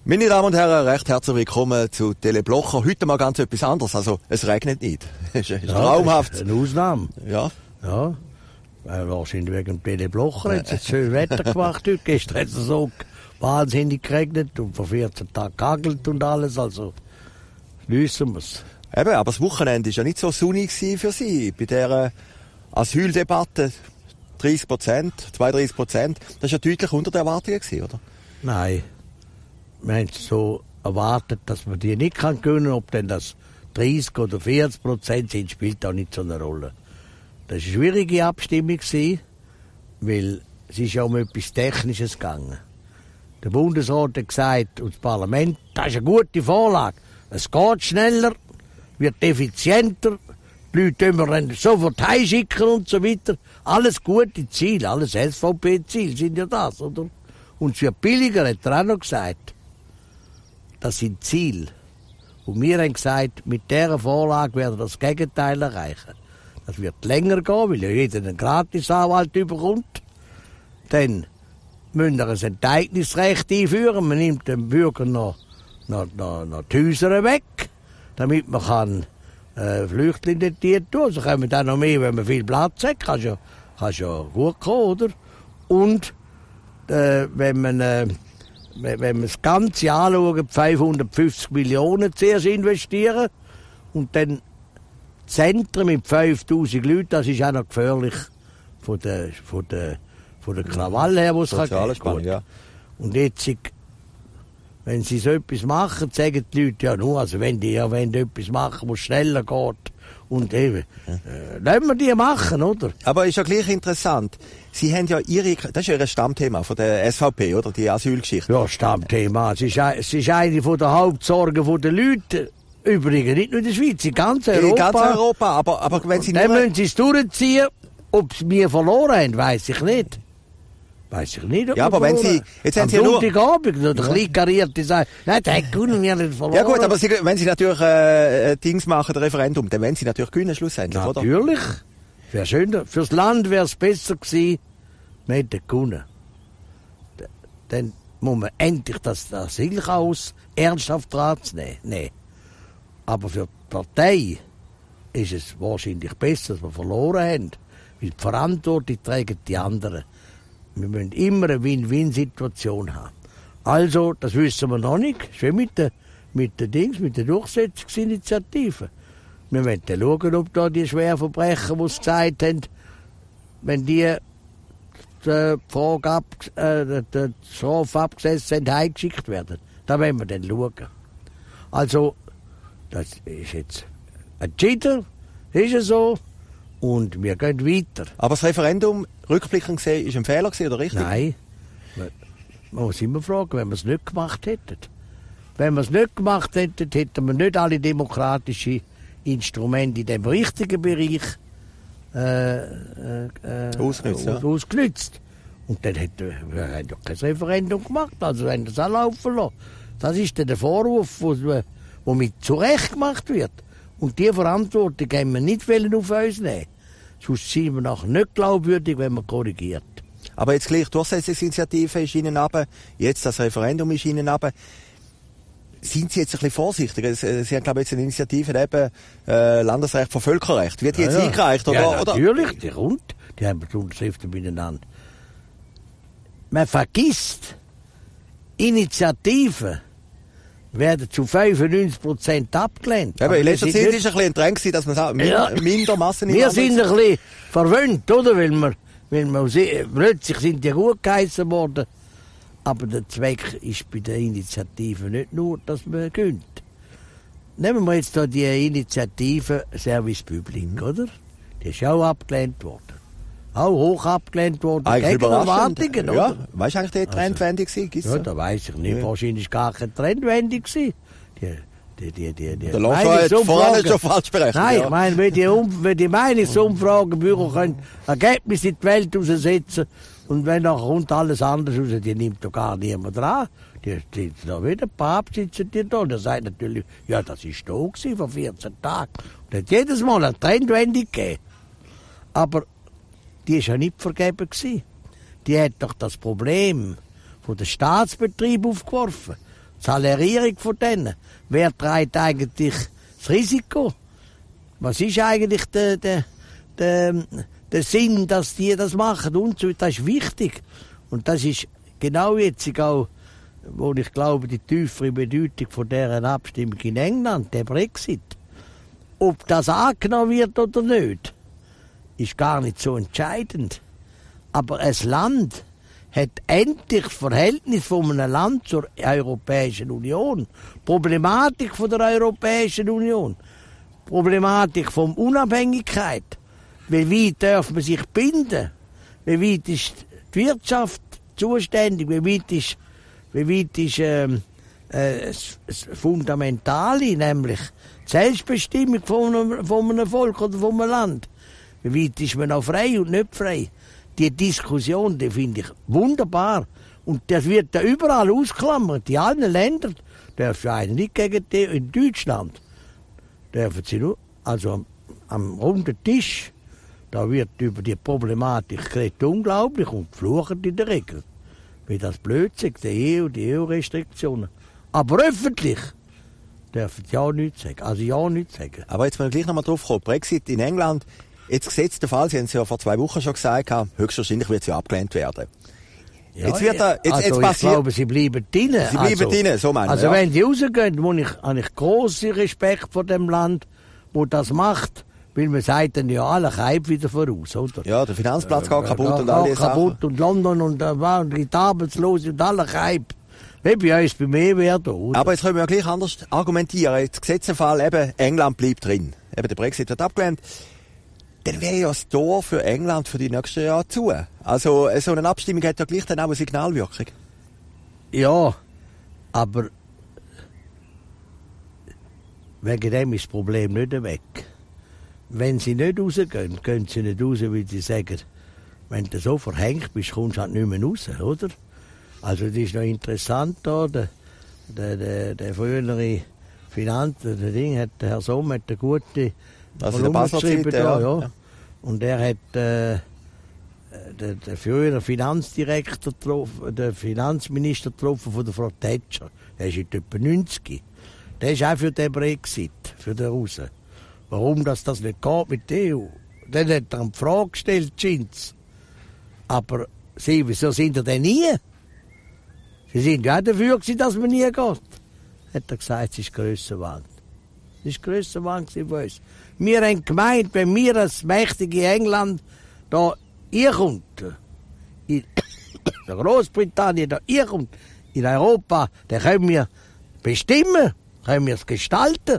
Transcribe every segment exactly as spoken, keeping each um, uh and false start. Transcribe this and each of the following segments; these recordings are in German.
Meine Damen und Herren, recht herzlich willkommen zu Teleblocher. Heute mal ganz etwas anderes. Also, es regnet nicht. Es ist ja, traumhaft. Eine Ausnahme. Ja. Ja. Weil wahrscheinlich wegen dem Teleblocher hat es schön Wetter gemacht heute. Gestern hat es so wahnsinnig geregnet und vor vierzehn Tagen gehagelt und alles. Also, schliessen wir es. Eben, aber das Wochenende war ja nicht so sonnig für Sie. Bei dieser Asyldebatte dreißig Prozent, zweiunddreißig Prozent. Das war ja deutlich unter der Erwartungen, oder? Nein. Wir haben so erwartet, dass man die nicht kann gewinnen kann. Ob denn das dreißig oder vierzig Prozent sind, spielt auch nicht so eine Rolle. Das war eine schwierige Abstimmung, weil es ist ja um etwas Technisches gegangen. Der Bundesrat hat gesagt, und das Parlament, das ist eine gute Vorlage. Es geht schneller, wird effizienter, die Leute können wir dann sofort heimschicken und so weiter. Alles gute Ziele, alles S V P-Ziele sind ja das, oder? Und es wird billiger, hat er auch noch gesagt. Das sind Ziele. Und wir haben gesagt, mit dieser Vorlage werden wir das Gegenteil erreichen. Das wird länger gehen, weil ja jeder einen Gratisanwalt bekommt. Dann müssen wir ein Enteignungsrecht einführen. Man nimmt dem Bürger noch, noch, noch, noch die Häuser weg, damit man kann, äh, Flüchtlinge dort tun. Also können wir dann noch mehr, wenn man viel Platz hat. Kann ja, kann ja gut kommen, oder? Und äh, wenn man... Äh, Wenn wir das Ganze anschauen, fünfhundertfünfzig Millionen zuerst investieren und dann Zentren mit fünftausend Leuten, das ist auch noch gefährlich von der, von der, von der Krawall her, die es Soziale Spannung, ja. Und jetzt, wenn sie so etwas machen, sagen die Leute ja nur, also wenn die ja wenn die etwas machen, was schneller geht, und eben, ja. äh, lassen wir die machen, oder? Aber ist ja gleich interessant. Sie haben ja Ihre, das ist ja Ihr Stammthema von der S V P, oder? Die Asylgeschichte. Ja, Stammthema. Es ist, es ist eine der Hauptsorgen der Leute. Übrigens, nicht nur in der Schweiz, in ganz Europa. In ganz Europa, aber, aber wenn Sie dann nur... müssen Sie es durchziehen. Ob Sie mir verloren haben, weiss ich nicht. Weiss ich nicht, ob ja, aber wenn Sie... Jetzt haben Am Sie ja nur... Sonntagabend, der Kleinkarierte sagt, nein, den können wir nicht verloren. Ja gut, aber Sie, wenn Sie natürlich äh, Dings machen, ein Referendum, dann wollen Sie natürlich gewinnen, schlussendlich, natürlich. oder? Natürlich. Wäre schön. Fürs Land wäre es besser gewesen, wir hätten gewonnen. Dann muss man endlich das Asylchaos ernsthaft dran nehmen. Nee. Aber für die Partei ist es wahrscheinlich besser, dass wir verloren haben. Weil die Verantwortung tragen die anderen. Wir müssen immer eine Win-Win-Situation haben. Also, das wissen wir noch nicht. Schon mit der, mit der Dings, mit der Durchsetzungsinitiative. Wir müssen dann schauen, ob da die Schwerverbrecher, die es gesagt haben, wenn die die Frage ab, äh, die Strafe abgesetzt sind, heimgeschickt werden. Da werden wir dann schauen. Also, das ist jetzt entschieden, ist es so, und wir gehen weiter. Aber das Referendum, rückblickend gesehen, ist ein Fehler gewesen, oder richtig? Nein. Man muss immer fragen, wenn wir es nicht gemacht hätten. Wenn wir es nicht gemacht hätten, hätten wir nicht alle demokratischen Instrumente in dem richtigen Bereich äh, äh, ausgenutzt, aus, ja. ausgenutzt. Und dann hätten wir haben ja kein Referendum gemacht, also haben das auch laufen lassen. Das ist dann der Vorwurf, der mit zurecht gemacht wird. Und diese Verantwortung können wir nicht auf uns nehmen. Sonst sind wir nachher nicht glaubwürdig, wenn man korrigiert. Aber jetzt gleich, die Durchsetzungsinitiative ist Ihnen runter, jetzt das Referendum ist Ihnen runter. Sind Sie jetzt ein bisschen vorsichtig? Sie haben, glaube ich, jetzt eine Initiative eben, äh, Landesrecht von Völkerrecht. Wird die jetzt ja, ja. eingereicht? Oder, ja, oder? natürlich, die kommt. Die haben die Unterschriften miteinander. Man vergisst, Initiativen werden zu fünfundneunzig Prozent abgelehnt. Eben, in letzter Zeit war es ein bisschen ein Drang, dass man sagt, ja. minder Massen in Wir sind ein bisschen verwöhnt, oder? Weil wir, weil wir plötzlich sind die gut geheissen worden. Aber der Zweck ist bei der Initiative nicht nur, dass man gönnt. Nehmen wir jetzt da die Initiative Service Public, mhm. oder? Die ist auch abgelehnt worden. Auch hoch abgelehnt worden. Eigentlich gegen Erwartungen, ja, oder? Weißt du eigentlich, die Trendwende also, war? Ja, da weiss ich nicht. Ja. Wahrscheinlich gar keine Trendwende gewesen. Die, die, die, die, die der Lonzo hat vorher schon falsch berechnet. Nein, ja. ich meine, wenn die, um, wenn die Meinungsumfragenbücher können Ergebnisse in die Welt raussetzen und wenn nachher kommt alles anders raus, die nimmt doch gar niemand dran. Die sitzen da wieder, Papst sitzen die da. Und er sagt natürlich, ja, das ist da gewesen vor vierzehn Tagen. Und hat jedes Mal eine Trendwende gegeben. Aber die war ja nicht vergeben gewesen. Die hat doch das Problem von den Staatsbetrieben aufgeworfen. Salärierung von denen. Wer trägt eigentlich das Risiko? Was ist eigentlich der, der, der, der Sinn, dass die das machen? Und so, das ist wichtig. Und das ist genau jetzt auch, wo ich glaube, die tiefere Bedeutung von dieser Abstimmung in England, der Brexit. Ob das angenommen wird oder nicht, ist gar nicht so entscheidend. Aber ein Land hat endlich das Verhältnis von einem Land zur Europäischen Union. Problematik von der Europäischen Union. Problematik von Unabhängigkeit. Wie weit darf man sich binden? Wie weit ist die Wirtschaft zuständig? Wie weit ist, wie weit ist ähm, äh, das, das Fundamentale, nämlich die Selbstbestimmung von einem, von einem Volk oder von einem Land? Wie weit ist man auch frei und nicht frei? Die Diskussion, die finde ich wunderbar. Und das wird da überall ausklammert. In allen Ländern dürfen einen nicht gegen die, in Deutschland dürfen sie nur, also am, am runden Tisch, da wird über die Problematik geredet, unglaublich, und fluchen in der Regel. Wie das Blödsinn, die E U, die E U-Restriktionen. Aber öffentlich dürfen sie ja nichts sagen. Also ja nichts sagen. Aber jetzt müssen wir gleich noch mal drauf kommen. Brexit in England, jetzt gesetzter Fall, Sie haben es ja vor zwei Wochen schon gesagt, höchstwahrscheinlich wird sie abgelehnt werden. Ja, jetzt wird da, jetzt, also jetzt passiert, ich glaube, sie bleiben drinnen. Sie bleiben also, drinnen, so meine ich. Also ja. wenn sie rausgehen, muss ich, habe ich grossen Respekt vor dem Land, wo das macht, weil man sagt dann ja alle Hype wieder voraus, oder? Ja, der Finanzplatz geht äh, kaputt ja, und all diese kaputt Sachen. und London und da waren die Arbeitslose und alle Hype. Wie bei uns, bei mir wäre da, oder? Aber jetzt können wir ja gleich anders argumentieren. Jetzt Gesetzesfall eben, England bleibt drin. Eben der Brexit wird abgelehnt. Dann wäre ja das Tor für England für die nächsten Jahre zu. Also so eine Abstimmung hat ja gleich dann auch eine Signalwirkung. Ja, aber wegen dem ist das Problem nicht weg. Wenn sie nicht rausgehen, gehen sie nicht raus, weil sie sagen, wenn du so verhängt bist, kommst du halt nicht mehr raus, oder? Also das ist noch interessant da, der, der, der, der frühere Finanz, der Ding, hat, der Herr Somm hat eine gute Also in der Basler Zeit, da, ja. ja. ja. Und er hat äh, der, der frühere Finanzdirektor getroffen, der Finanzminister getroffen von der Frau Thatcher. Der ist jetzt etwa neunzig. Der ist auch für den Brexit, für den raus. Warum das, das nicht geht mit der E U? Dann hat er eine Frage gestellt, Schinz. Aber sie, wieso sind ihr denn nie? Sie sind ja auch dafür gewesen, dass man nie geht. Hat er gesagt, es ist Grössenwahn. Es war Grössenwahn von uns. Wir haben gemeint, wenn wir als mächtige England da kommt, in Großbritannien da kommt, in Europa, dann können wir bestimmen, können wir es gestalten.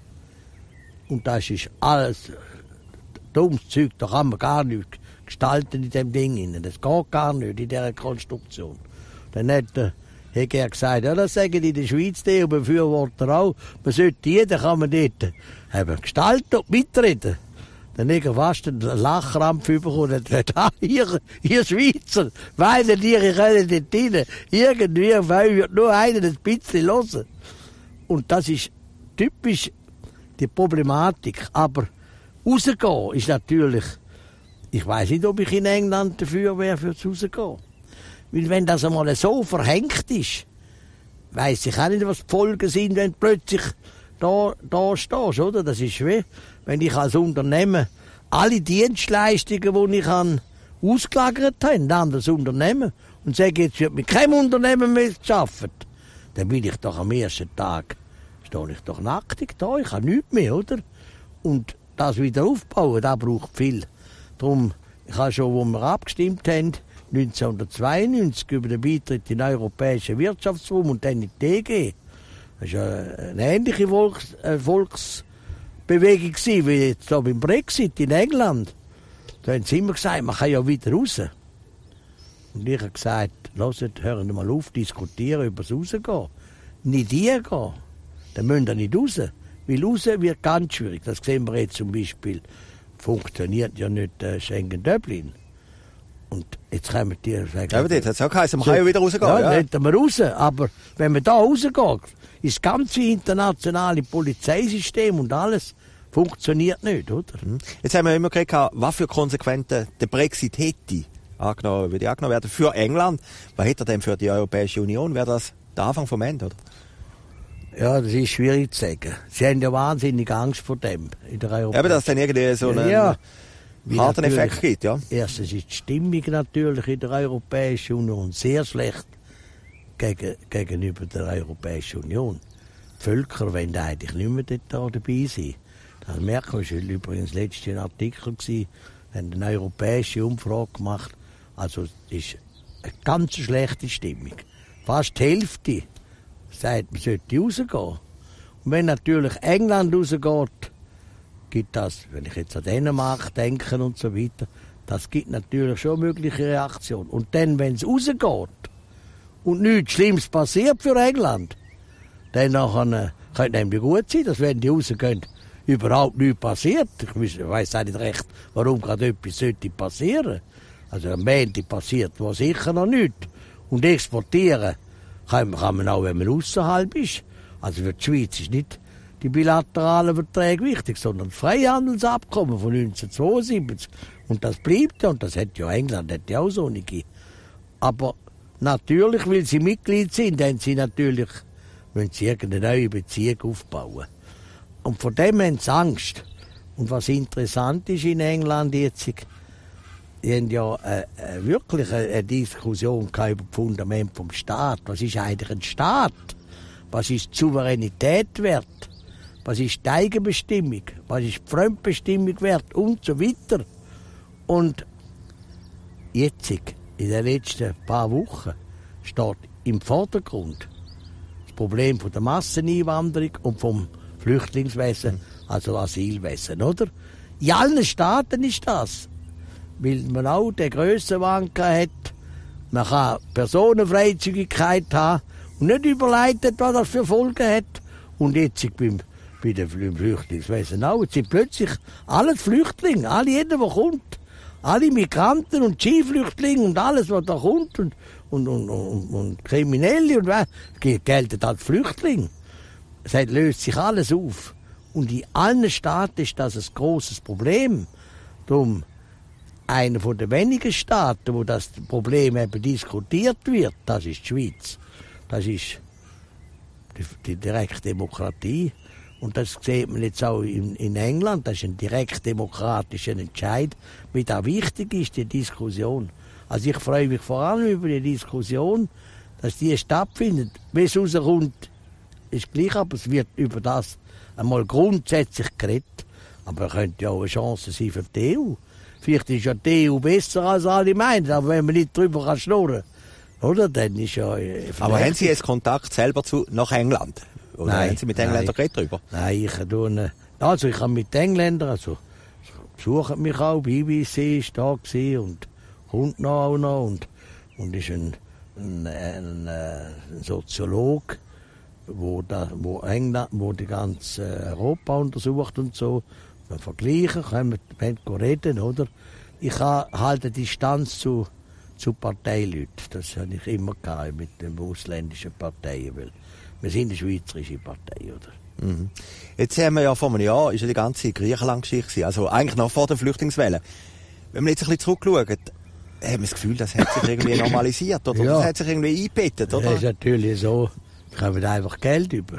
Und das ist alles dummes Zeug, da kann man gar nichts gestalten in dem Ding. Das geht gar nicht in dieser Konstruktion. Dann hat der hat er gesagt, ja, das sagen die in der Schweiz, die Befürworter auch, man sollte jeder, kann man dort haben, gestalten und mitreden. Dann hat er fast einen Lachkrampf bekommen und hat gesagt, ihr, ihr Schweizer, weinen ihr, ihr könnt dort rein. Irgendwie wird nur einer ein bisschen hören. Und das ist typisch die Problematik. Aber rausgehen ist natürlich, ich weiss nicht, ob ich in England dafür wäre, für das Rausgehen. Weil wenn das einmal so verhängt ist, weiss ich auch nicht, was die Folgen sind, wenn du plötzlich da, da stehst, oder? Das ist wie, wenn ich als Unternehmen alle Dienstleistungen, die ich an ausgelagert habe, in ein anderes Unternehmen, und sage, jetzt wird mit keinem Unternehmen mehr gearbeitet, dann bin ich doch am ersten Tag, stehe ich doch nackig da, ich habe nichts mehr, oder? Und das wieder aufbauen, das braucht viel. Darum, ich habe schon, wo wir abgestimmt haben, neunzehnhundertzweiundneunzig über den Beitritt in den Europäischen Wirtschaftsraum und dann in die E G. Das war eine ähnliche Volks, äh, Volksbewegung gewesen, wie jetzt da beim Brexit in England. Da haben sie immer gesagt, man kann ja wieder raus. Und ich habe gesagt, hört, hören wir mal auf, diskutieren über das Rausgehen. Nicht hier gehen, dann müssen wir nicht raus. Weil raus wird ganz schwierig. Das sehen wir jetzt zum Beispiel. Funktioniert ja nicht äh, Schengen-Dublin. Und jetzt können wir sagen... Ja, aber das hat es auch geheißen, man kann ja wieder rausgehen. Ja, ja. dann hätten wir raus. Aber wenn man da rausgeht, ist das ganze internationale Polizeisystem und alles funktioniert nicht, oder? Jetzt haben wir immer geredet, was für Konsequenzen der Brexit hätte, angenommen, würde angenommen werden, für England. Was hätte er denn für die Europäische Union? Wäre das der Anfang vom Ende, oder? Ja, das ist schwierig zu sagen. Sie haben ja wahnsinnig Angst vor dem in der Europäischen. Eben, dass es dann irgendwie so einen ja, harten Effekt gibt, ja. Erstens ist die Stimmung natürlich in der Europäischen Union sehr schlecht gegen, gegenüber der Europäischen Union. Die Völker wollen eigentlich nicht mehr dort dabei sein. Das merkt man, das war übrigens letztes Jahr ein Artikel, gewesen, haben eine europäische Umfrage gemacht. Also es ist eine ganz schlechte Stimmung. Fast die Hälfte sagt, man sollte rausgehen. Und wenn natürlich England rausgeht, gibt das, wenn ich jetzt an Dänemark denke und so weiter, das gibt natürlich schon mögliche Reaktionen. Und dann, wenn es rausgeht und nichts Schlimmes passiert für England, dann nachher, äh, könnte nämlich gut sein, dass wenn die rausgehen, überhaupt nichts passiert. Ich weiss auch nicht recht, warum gerade etwas sollte passieren. Also am Ende passiert was sicher noch nichts. Und exportieren kann man, kann man auch, wenn man außerhalb ist. Also für die Schweiz ist nicht die bilateralen Verträge wichtig, sondern das Freihandelsabkommen von neunzehnhundertzweiundsiebzig. Und das bleibt ja, und das hat ja England hat ja auch so nicht gegeben. Aber natürlich, weil sie Mitglied sind, haben sie natürlich, müssen sie irgendeine neue Beziehung aufbauen. Und vor dem haben sie Angst. Und was interessant ist in England jetzt, die haben ja äh, äh, wirklich eine, eine Diskussion über das Fundament vom Staat. Was ist eigentlich ein Staat? Was ist die Souveränität wert? Was ist die Eigenbestimmung? Was ist die Fremdbestimmung wert? Und so weiter. Und jetzt, in den letzten paar Wochen, steht im Vordergrund das Problem von der Masseneinwanderung und vom Flüchtlingswesen, also Asylwesen, oder? In allen Staaten ist das. Weil man auch den Grössenwahn hat, man kann Personenfreizügigkeit haben und nicht überleitet, was das für Folgen hat. Und jetzt beim, bei den Flüchtlingswesen auch. Jetzt sind plötzlich alle Flüchtlinge, alle, jeder, der kommt, alle Migranten und Skiflüchtlinge und alles, was da kommt und, und, und, und, und Kriminelle und was, gelten als Flüchtlinge. Es löst sich alles auf. Und in allen Staaten ist das ein grosses Problem. Darum, einer von den wenigen Staaten, wo das Problem eben diskutiert wird, das ist die Schweiz. Das ist die, die Direktdemokratie. Und das sieht man jetzt auch in, in England. Das ist ein direktdemokratischer Entscheid, wie da wichtig ist, die Diskussion. Also ich freue mich vor allem über die Diskussion, dass die stattfindet. Wie es rauskommt, ist gleich, aber es wird über das einmal grundsätzlich geredet. Aber es könnte ja auch eine Chance sein für die E U. Vielleicht ist ja die E U besser, als alle meinen, aber wenn man nicht drüber schnurren kann, oder, dann ist ja... Äh, aber haben Sie jetzt Kontakt selber zu, nach England? Oder nein, haben Sie mit Engländern geredet darüber? Nein, ich tue, also ich habe mit Engländern, also besuchen mich auch, B B C ist da gewesen und kommt noch auch noch und, und ist ein, ein, ein, ein Soziologe, wo, da, wo, England, wo die ganze Europa untersucht und so. Wir vergleichen, können wir reden, oder? Ich halte Distanz zu, zu Parteileuten. Das habe ich immer gehabt mit den ausländischen Parteien, weil wir sind eine schweizerische Partei, oder? Mhm. Jetzt haben wir ja vor einem Jahr, ist ja die ganze Griechenland-Geschichte, also eigentlich noch vor der Flüchtlingswelle. Wenn wir jetzt ein bisschen zurückschauen, haben wir das Gefühl, das hat sich irgendwie normalisiert, oder? Ja. Das hat sich irgendwie eingebettet, oder? Das ist natürlich so, ich habe einfach Geld über.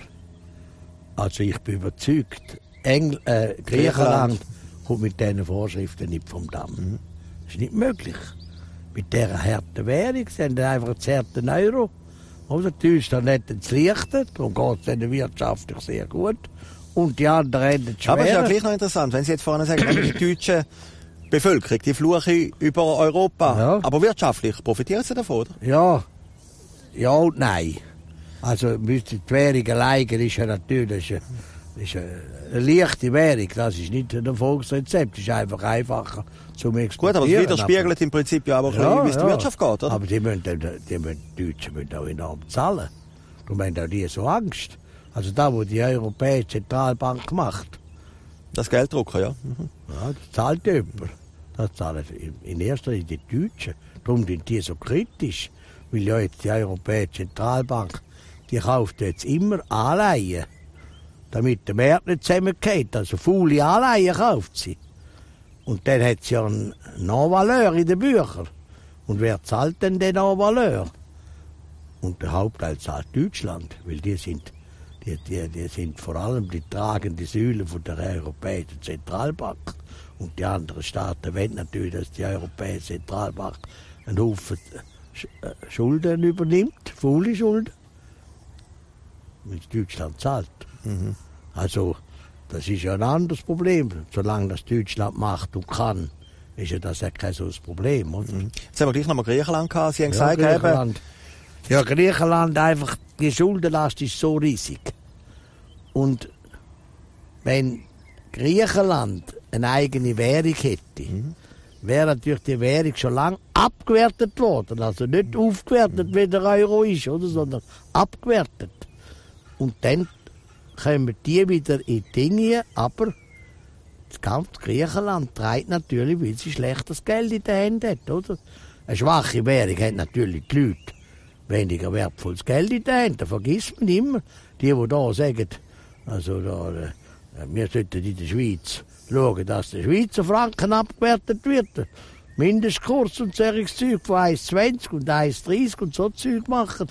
Also ich bin überzeugt, Engl äh, Griechenland kommt mit diesen Vorschriften nicht vom Damm. Mhm. Das ist nicht möglich. Mit dieser harten Währung, sie haben einfach einen harten Euro. Oder Deutschland hat es leichter, darum geht es ihnen wirtschaftlich sehr gut. Und die anderen haben es schwer. Aber es ist ja gleich noch interessant, wenn Sie jetzt vorhin sagen, die deutsche Bevölkerung, die fluche über Europa, ja. Aber wirtschaftlich profitieren sie davon, oder? Ja, ja und nein. Also die Währung allein ist ja natürlich eine, ist eine leichte Währung, das ist nicht ein Erfolgsrezept, das ist einfach einfacher zum Exportieren. Gut, aber es widerspiegelt im Prinzip ja auch, ja, wie es ja. die Wirtschaft geht, oder? Aber die, müssen, die, müssen, die Deutschen müssen auch enorm zahlen. Darum haben auch die so Angst. Also da, wo die Europäische Zentralbank macht. Das Gelddrucken, ja. Mhm. Ja, das zahlt jemand. Das zahlen in erster Linie die Deutschen. Darum sind die so kritisch. Weil ja jetzt die Europäische Zentralbank, die kauft jetzt immer Anleihen. Damit der Markt nicht zusammengeht. Also faule Anleihen kauft sie. Und dann hat sie ja einen Non-Valeur in den Büchern. Und wer zahlt denn den Non-Valeur? Und der Hauptteil zahlt Deutschland, weil die sind, die, die, die sind vor allem die tragende Säule von der Europäischen Zentralbank. Und die anderen Staaten wollen natürlich, dass die Europäische Zentralbank einen Haufen Schulden übernimmt, faule Schulden, weil Deutschland zahlt. Mhm. Also, das ist ja ein anderes Problem. Solange das Deutschland macht und kann, ist ja das ja kein so ein Problem. Oder? Mhm. Jetzt haben wir gleich noch mal Griechenland gehabt. Sie haben ja, gesagt, Griechenland. Eben, ja, Griechenland einfach, die Schuldenlast ist so riesig. Und wenn Griechenland eine eigene Währung hätte, mhm. wäre natürlich die Währung schon lange abgewertet worden. Also nicht aufgewertet, wie der Euro ist, oder, sondern abgewertet. Und dann kommen die wieder in Dinge, aber das ganze Griechenland trägt natürlich, weil sie schlechtes Geld in den Händen hat, oder? Eine schwache Währung hat natürlich die Leute weniger wertvolles Geld in den Händen. Das vergisst man immer. Die, die da sagen, also da, wir sollten in der Schweiz schauen, dass der Schweizer Franken abgewertet wird. Mindestkurs und solches Zeug von eins Komma zwanzig und eins Komma dreißig und so Zeug machen.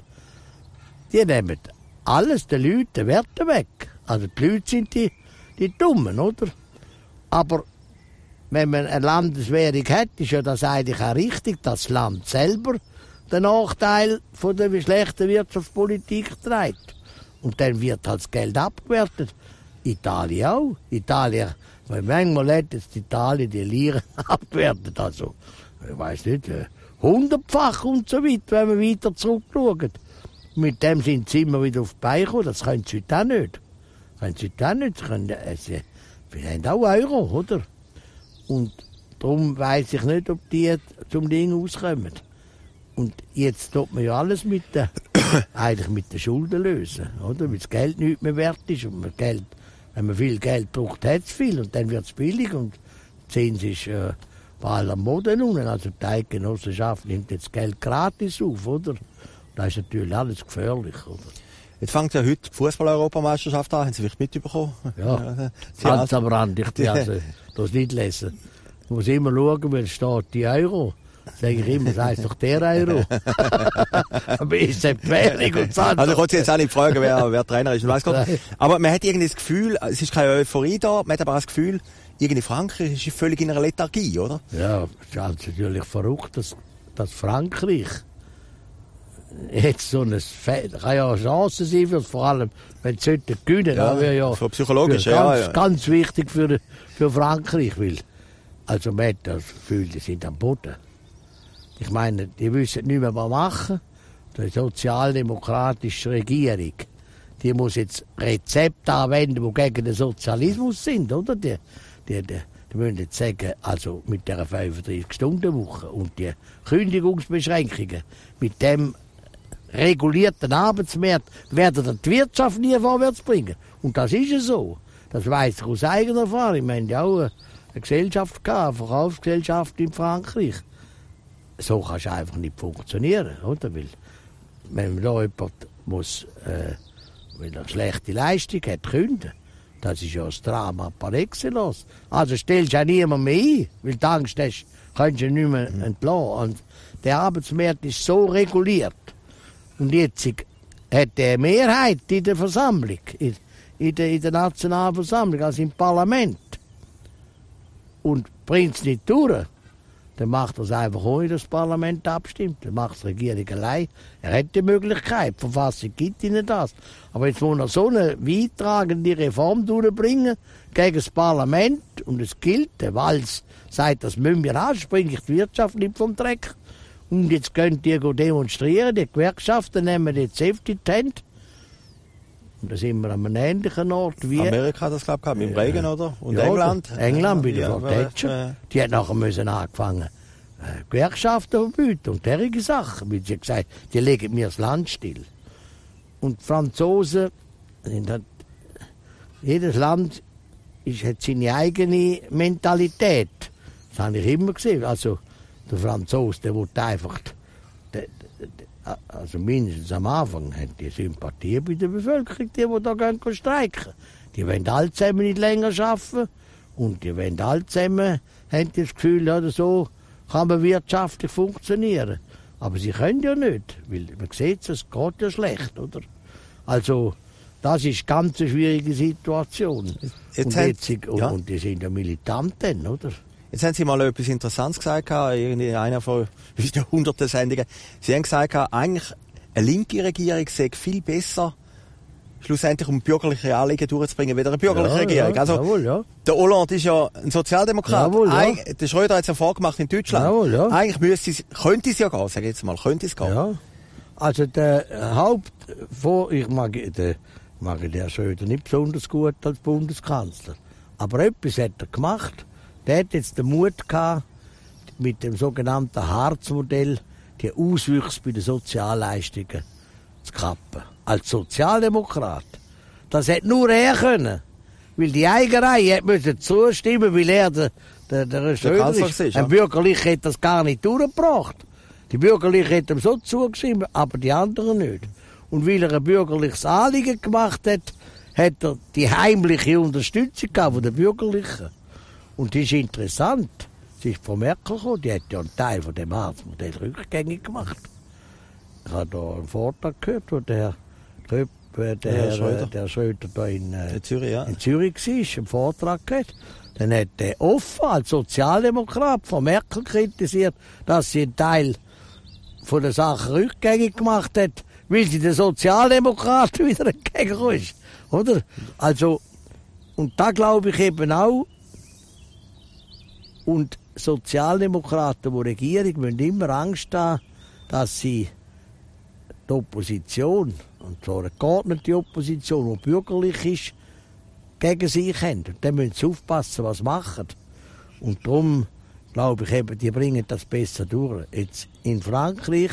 Die nehmen alles den Leuten den Werte weg. Also die Leute sind die, die Dummen, oder? Aber wenn man eine Landeswährung hat, ist ja das eigentlich auch richtig, dass das Land selber den Nachteil von der schlechten Wirtschaftspolitik trägt. Und dann wird halt das Geld abgewertet. Italien auch. Italien, weil manchmal hat jetzt Italien die Lire abgewertet. Also, ich weiß nicht, hundertfach und so weiter, wenn man weiter zurückschaut. Mit dem sind sie immer wieder auf die Beine gekommen. Das können sie heute auch nicht. Das können sie heute auch nicht. Sie, können, sie, sie haben auch Euro, oder? Und darum weiss ich nicht, ob die zum Ding auskommen. Und jetzt tut man ja alles mit der, eigentlich mit den Schulden lösen, oder? Weil das Geld nicht mehr wert ist. Und man Geld, wenn man viel Geld braucht, hat es viel. Und dann wird es billig. Und die Zins ist äh, bald am Boden unten. Also die Eidgenossenschaft nimmt jetzt Geld gratis auf, oder? Das ist natürlich alles gefährlich, oder? Jetzt fängt ja heute die Fußball-Europameisterschaft an. Haben Sie vielleicht mitbekommen? Ja, ganz am Rand. Ich kann also das nicht lesen. Ich muss immer schauen, weil es steht die Euro. Sage ich immer, das heisst doch der Euro. Aber ist es Währung und so. Also ich wollte Sie jetzt auch nicht fragen, wer, wer Trainer ist. Weiss Gott. Aber man hat irgendwie das Gefühl, es ist keine Euphorie da, man hat aber auch das Gefühl, irgendwie Frankreich ist völlig in einer Lethargie, oder? Ja, es ist natürlich verrückt, dass, dass Frankreich jetzt so eine Fe- kann ja eine Chance sein, für, vor allem wenn sie heute gewinnen. Ja, wäre ja für psychologisch, ganz, ja, ja. ganz wichtig für, für Frankreich, weil also man hat das Gefühl, die sind am Boden. Ich meine, die wissen nicht mehr, was machen. Die sozialdemokratische Regierung, die muss jetzt Rezepte anwenden, die gegen den Sozialismus sind, oder? Die, die, die, die müssen jetzt sagen, also mit der fünfunddreißig-Stunden-Woche und die Kündigungsbeschränkungen, mit dem regulierten Arbeitsmarkt werden die Wirtschaft nie vorwärts bringen. Und das ist ja so. Das weiss ich aus eigener Erfahrung. Wir haben ja auch eine Gesellschaft gehabt, eine Verkaufsgesellschaft in Frankreich. So kann es einfach nicht funktionieren, oder? Weil, wenn da jemand muss, äh, weil er eine schlechte Leistung hat, künden, das ist ja das Drama par excellence. Also stellst du auch niemand mehr ein, weil du Angst hast, kannst du nicht mehr entlassen. Und der Arbeitsmarkt ist so reguliert. Und jetzt hat er Mehrheit in der Versammlung, in, in, der, in der Nationalversammlung, also im Parlament. Und bringt es nicht durch, dann macht er es einfach, ohne dass das Parlament abstimmt. Dann macht die Regierung allein. Er hat die Möglichkeit, die Verfassung gibt ihnen das. Aber jetzt muss er so eine weittragende Reform durchbringen gegen das Parlament. Und es gilt, der Walz sagt, das müssen wir haben, springe ich die Wirtschaft nicht vom Dreck. Und jetzt können die demonstrieren, die Gewerkschaften nehmen jetzt Safety Tent. Und da sind wir an einem ähnlichen Ort wie... Amerika hat das, glaube ich, mit dem Regen, oder? Und ja, England? England, bei der ja, Thatcher. äh, Die hat nachher müssen angefangen, äh, Gewerkschaften verbieten und derige Sachen. Weil sie gesagt, die legen mir das Land still. Und die Franzosen, sind halt, jedes Land ist, hat seine eigene Mentalität. Das habe ich immer gesehen. Also der Franzose, der will einfach... Der, Also mindestens am Anfang haben die Sympathie bei der Bevölkerung, die, die da gehen streiken. Die wollen alle zusammen nicht länger arbeiten und die wollen alle zusammen, haben das Gefühl, ja, so kann man wirtschaftlich funktionieren. Aber sie können ja nicht, weil man sieht, es geht ja schlecht, oder? Also Das ist ganz eine schwierige Situation. Jetzt und, haben, jetzt, und, ja. und die sind ja Militanten, oder? Jetzt haben Sie mal etwas Interessantes gesagt, in einer von unseren hunderten Sendungen. Sie haben gesagt, eigentlich eine linke Regierung sei viel besser, schlussendlich um bürgerliche Anliegen durchzubringen, wie eine bürgerliche Ja, Regierung. ja, Also, jawohl, ja. der Hollande ist ja ein Sozialdemokrat. Jawohl, ja. Eig- Der Schröder hat es ja vorgemacht in Deutschland. Jawohl, ja. Eigentlich müsste es, könnte es ja gehen, sage ich jetzt mal, könnte es gehen. Ja. Also der Haupt, ich mag den, mag den Schröder nicht besonders gut als Bundeskanzler. Aber etwas hat er gemacht. Der hat jetzt den Mut gehabt, mit dem sogenannten Hartz-Modell die Auswüchse bei den Sozialleistungen zu kappen. Als Sozialdemokrat. Das hätte nur er können. Weil die Eigerei musste zustimmen, weil er der, der, der Schröder ist. ist, Ein ja. Bürgerlicher hätte das gar nicht durchgebracht. Die Bürgerlichen hätten ihm so zugestimmt, aber die anderen nicht. Und weil er ein bürgerliches Anliegen gemacht hat, hat er die heimliche Unterstützung gehabt von den Bürgerlichen. Und das ist interessant. Es ist von Merkel gekommen, die hat ja einen Teil von dem Hartz-Modell rückgängig gemacht. Ich habe da einen Vortrag gehört, wo der, der, der, Ja, Schröder. der Schröder da in, äh, In Zürich, ja. in Zürich war, einen Vortrag gehört. Dann hat er offen als Sozialdemokrat von Merkel kritisiert, dass sie einen Teil von der Sache rückgängig gemacht hat, weil sie den Sozialdemokraten wieder entgegengekommen ist. Oder? Also, und da glaube ich eben auch, und Sozialdemokraten, die Regierung, müssen immer Angst haben, dass sie die Opposition, und zwar eine geordnete Opposition, die bürgerlich ist, gegen sich haben. Und dann müssen sie aufpassen, was sie machen. Und darum glaube ich eben, die bringen das besser durch. Jetzt in Frankreich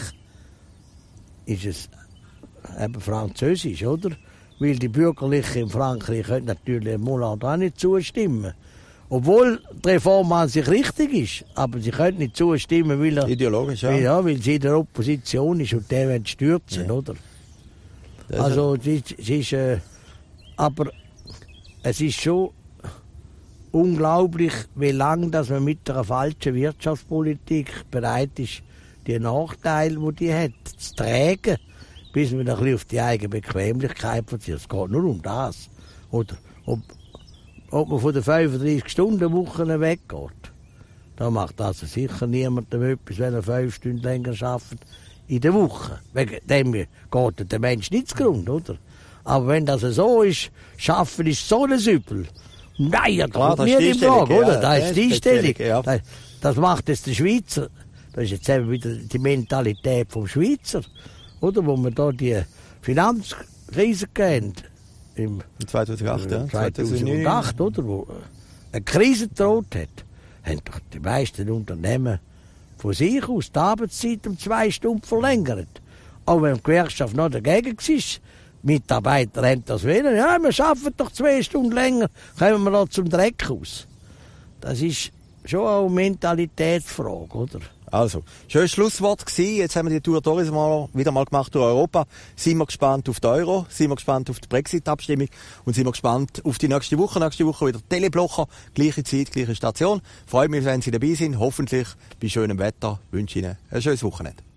ist es eben französisch, oder? Weil die Bürgerlichen in Frankreich können natürlich dem Hollande auch nicht zustimmen. Obwohl die Reform an sich richtig ist, aber sie können nicht zustimmen, weil er... Ideologisch, ja. Weil, ja, weil sie in der Opposition ist und der will stürzen, Ja. oder? Das ist Also, es ist, es ist äh, aber es ist schon unglaublich, wie lange dass man mit einer falschen Wirtschaftspolitik bereit ist, die Nachteile, die die hat, zu tragen, bis man ein bisschen auf die eigene Bequemlichkeit verziert. Es geht nur um das. Oder ob, ob man von den fünfunddreißig-Stunden-Wochen weggeht. Da macht also sicher niemandem etwas, wenn er fünf Stunden länger arbeitet in der Woche. Wegen dem geht der Mensch nicht zugrunde, oder? Aber wenn das so ist, schaffen ist so ein Übel. Nein, das Klar, kommt das nicht ist in die Frage, Einstellung, oder? ja, Das das ist die ist die Einstellung. Einstellung, ja. Das, das macht jetzt der Schweizer. Das ist jetzt eben wieder die Mentalität vom Schweizer, oder? Wo wir da die Finanzkrise kennen. Im zweitausendacht, ja. zweitausendacht, oder? Wo eine Krise gedroht hat, haben doch die meisten Unternehmen von sich aus die Arbeitszeit um zwei Stunden verlängert. Auch wenn die Gewerkschaft noch dagegen war. Mitarbeiter haben das wollen. Ja, wir arbeiten doch zwei Stunden länger, kommen wir noch zum Dreck aus. Das ist schon auch eine Mentalitätsfrage, oder? Also, schönes Schlusswort gewesen. Jetzt haben wir die Tour Tourismus mal, wieder mal gemacht durch Europa. Sind wir gespannt auf den Euro, sind wir gespannt auf die Brexit-Abstimmung und sind wir gespannt auf die nächste Woche. Nächste Woche wieder Teleblocher, gleiche Zeit, gleiche Station. Freue mich, wenn Sie dabei sind. Hoffentlich bei schönem Wetter. Wünsche Ihnen ein schönes Wochenende.